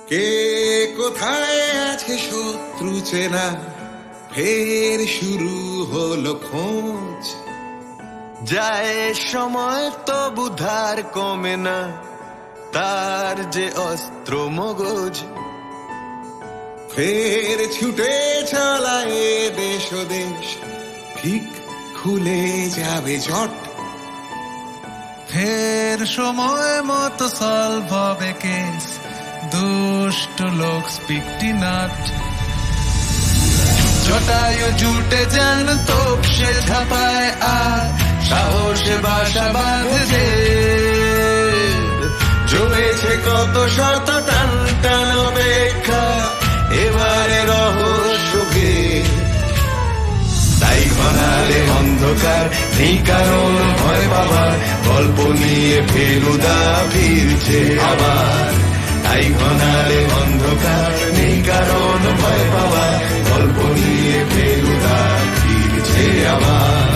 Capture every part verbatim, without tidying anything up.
কে কোথায় আছে শত্রু চেনা, ফের শুরু হলো খোঁজ। যায় সময় তবু ধার কমে না তার যে অস্ত্র মগজ। ফের ছুটে চালায় দেশ ও দেশ, ঠিক খুলে যাবে জট। ফের সময় মতো সলভ হবে কেস, দুষ্ট লোক স্পিকটি নাট। জটায়ু জুটে যেন তোপ সে ঝাঁপায় আর সাহসে বাসা বাঁধে। জমেছে কত শত টান টান অপেক্ষা, এবারে রহস্য ভেদ। তাই ঘনালে অন্ধকার নেই কারণ ভয় পাবার, গল্প নিয়ে ফেলুদা ফিরছে আবার। তাই ঘনালে অন্ধকার নেই কারণ ভয় পাবার, গল্প নিয়ে ফেলুদা ফিরছে আবার।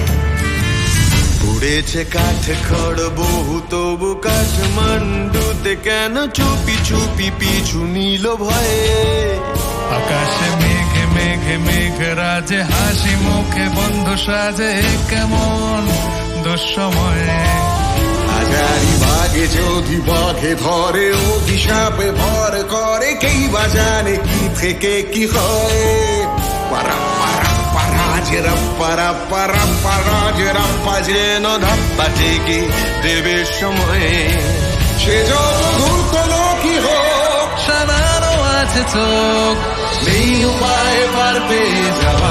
পুড়েছে কাঠ খড় বহু তবু কাঠমান্ডুতে কেন চুপি চুপি পিছু নিল ভয়ে। আকাশে মেঘে মেঘে মেঘ রাজে, হাসি মুখে বন্ধু সাজে কেমন দুঃসময়ে। হাজারি বাঘে যদি বাঘে ধরে, অভিশাপে ভর করে, কেই বা জানে কি থেকে কি হয়। পারা পারা পারাজ রাপ্পারা পারা পারাজ রাপ্পা যেন ধাপ্পা টেকে দেবে সময়ে। সে যত ধূর্ত লোকই হোক, সারানো আছে চোখ, নেই উপায় পার পেয়ে যাওয়া।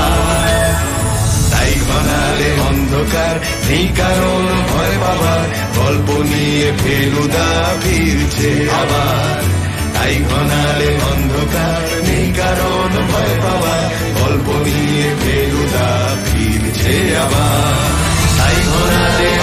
তাই ঘনালে অন্ধকার নেই কারণ ভয় পাবার, গল্প নিয়ে ফেলুদা ফিরছে আবার। তাই ঘনালে অন্ধকার নেই কারণ ভয় পাবার, গল্প নিয়ে ফেলুদা ফিরছে আবার। তাই ঘনালে